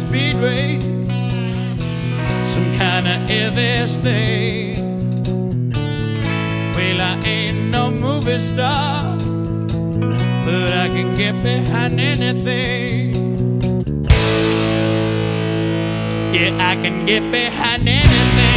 speedway, some kind of Elvis thing. Well, I ain't no movie star, but I can get behind anything. Yeah, I can get behind anything.